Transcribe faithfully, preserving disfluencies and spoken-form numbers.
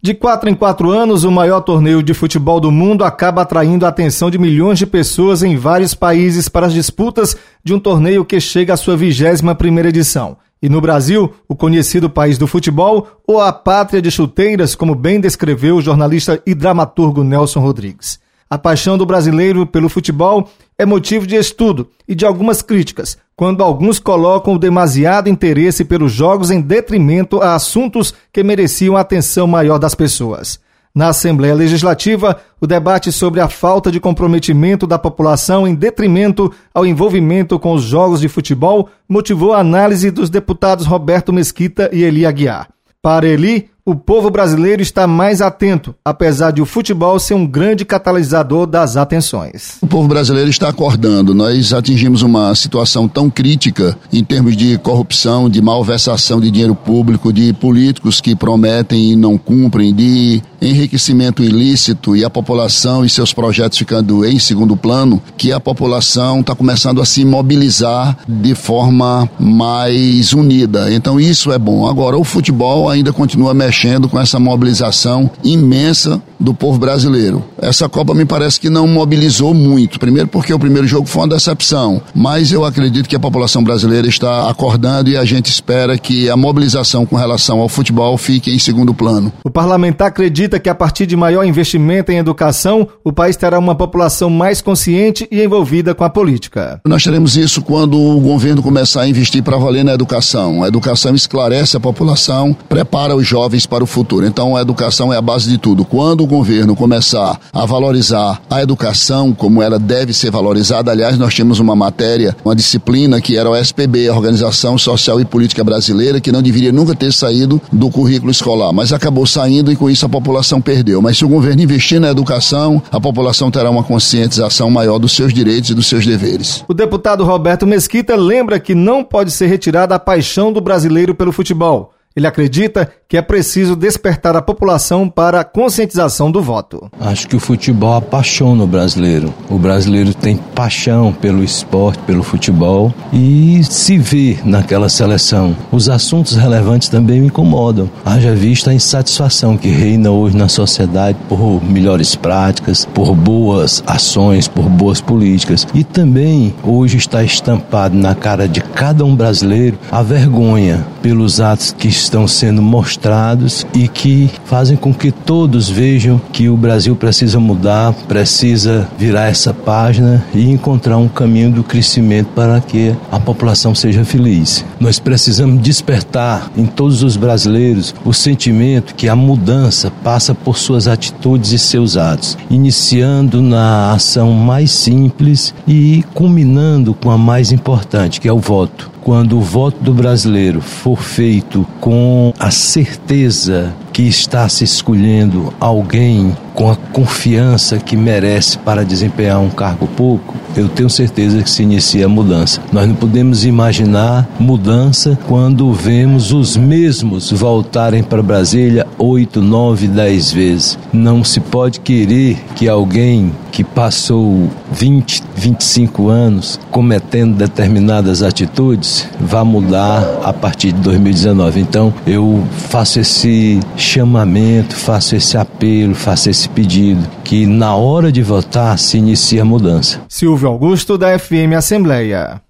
De quatro em quatro anos, o maior torneio de futebol do mundo acaba atraindo a atenção de milhões de pessoas em vários países para as disputas de um torneio que chega à sua vigésima primeira edição. E no Brasil, o conhecido país do futebol, ou a pátria de chuteiras, como bem descreveu o jornalista e dramaturgo Nelson Rodrigues. A paixão do brasileiro pelo futebol é motivo de estudo e de algumas críticas, quando alguns colocam o demasiado interesse pelos jogos em detrimento a assuntos que mereciam a atenção maior das pessoas. Na Assembleia Legislativa, o debate sobre a falta de comprometimento da população em detrimento ao envolvimento com os jogos de futebol motivou a análise dos deputados Roberto Mesquita e Eli Aguiar. Para Eli, o povo brasileiro está mais atento, apesar de o futebol ser um grande catalisador das atenções. O povo brasileiro está acordando. Nós atingimos uma situação tão crítica em termos de corrupção, de malversação de dinheiro público, de políticos que prometem e não cumprem, de enriquecimento ilícito e a população e seus projetos ficando em segundo plano, que a população está começando a se mobilizar de forma mais unida. Então isso é bom. Agora, o futebol ainda continua mexendo mexendo com essa mobilização imensa do povo brasileiro. Essa Copa me parece que não mobilizou muito, primeiro porque o primeiro jogo foi uma decepção, mas eu acredito que a população brasileira está acordando e a gente espera que a mobilização com relação ao futebol fique em segundo plano. O parlamentar acredita que a partir de maior investimento em educação, o país terá uma população mais consciente e envolvida com a política. Nós teremos isso quando o governo começar a investir para valer na educação. A educação esclarece a população, prepara os jovens para o futuro. Então a educação é a base de tudo. Quando o governo começar a valorizar a educação como ela deve ser valorizada, aliás, nós tínhamos uma matéria, uma disciplina que era o S P B, a Organização Social e Política Brasileira, que não deveria nunca ter saído do currículo escolar, mas acabou saindo e com isso a população perdeu. Mas se o governo investir na educação, a população terá uma conscientização maior dos seus direitos e dos seus deveres. O deputado Roberto Mesquita lembra que não pode ser retirada a paixão do brasileiro pelo futebol. Ele acredita que é preciso despertar a população para a conscientização do voto. Acho que o futebol apaixona o brasileiro. O brasileiro tem paixão pelo esporte, pelo futebol e se vê naquela seleção. Os assuntos relevantes também me incomodam. Haja vista a insatisfação que reina hoje na sociedade por melhores práticas, por boas ações, por boas políticas. E também hoje está estampado na cara de cada um brasileiro a vergonha pelos atos que estão sendo mostrados e que fazem com que todos vejam que o Brasil precisa mudar, precisa virar essa página e encontrar um caminho do crescimento para que a população seja feliz. Nós precisamos despertar em todos os brasileiros o sentimento que a mudança passa por suas atitudes e seus atos, iniciando na ação mais simples e culminando com a mais importante, que é o voto. Quando o voto do brasileiro for feito com a certeza que está se escolhendo alguém com a confiança que merece para desempenhar um cargo público, eu tenho certeza que se inicia a mudança. Nós não podemos imaginar mudança quando vemos os mesmos voltarem para Brasília oito, nove, dez vezes. Não se pode querer que alguém que passou vinte, vinte e cinco anos cometendo determinadas atitudes vá mudar a partir de dois mil e dezenove. Então, eu faço esse chamamento, faço esse apelo, faço esse pedido, que na hora de votar se inicie a mudança. Silvio Augusto, da F M Assembleia.